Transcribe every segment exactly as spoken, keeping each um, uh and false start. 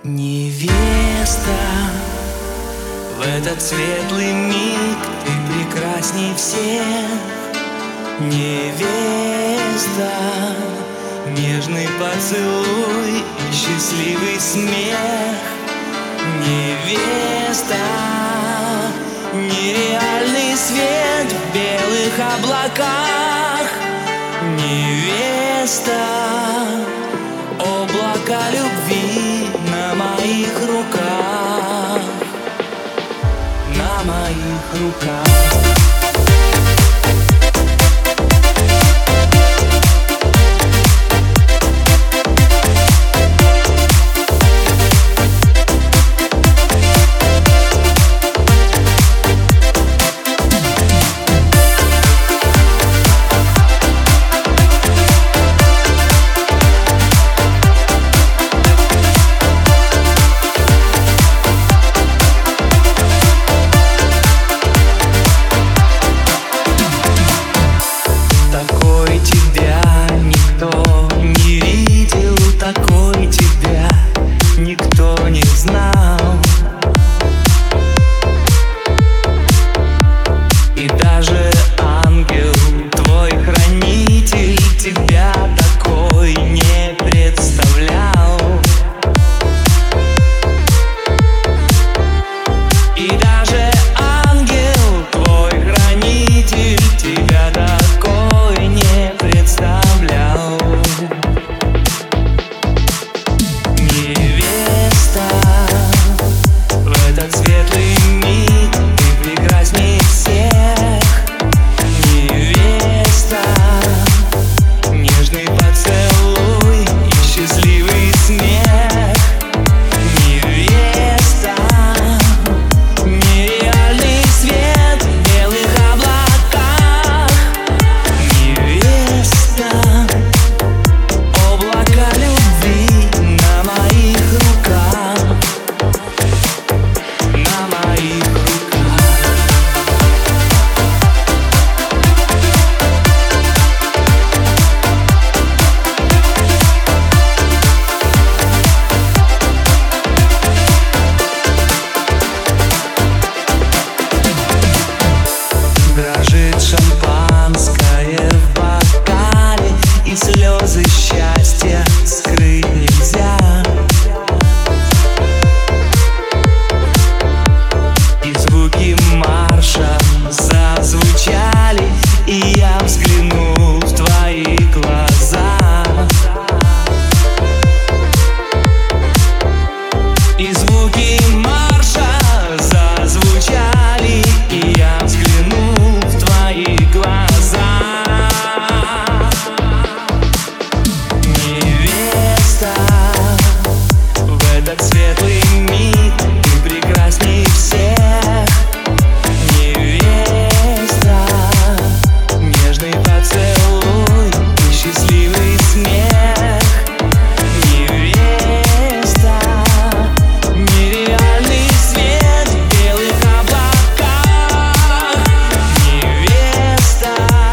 Невеста, в этот светлый миг ты прекрасней всех. Невеста, нежный поцелуй и счастливый смех. Невеста, нереальный свет в белых облаках. Невеста, облака любви на моих руках, на моих руках. Шампанское в бокале, и слезы счастья скрыть нельзя. И звуки марша зазвучали, и я взглянул в твои глаза. И звуки марша зазвучали, и я взглянул в твои глаза. Невеста, в этот светлый миг ты прекрасней всех. Невеста, нежный поцелуй и счастливый смех. Невеста, нереальный свет в белых облаках. Невеста,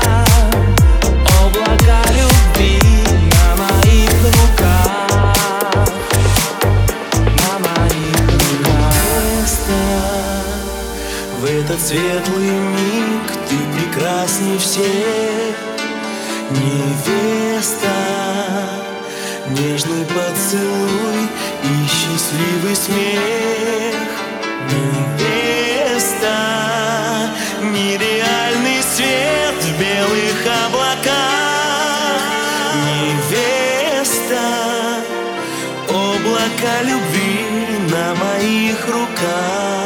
облака любви на моих руках, на моих руках. Невеста, в этот светлый миг ты прекрасней всех. Невеста, нежный поцелуй и счастливый смех. Невеста, нереальный свет в белых облаках. Невеста, облака любви на моих руках.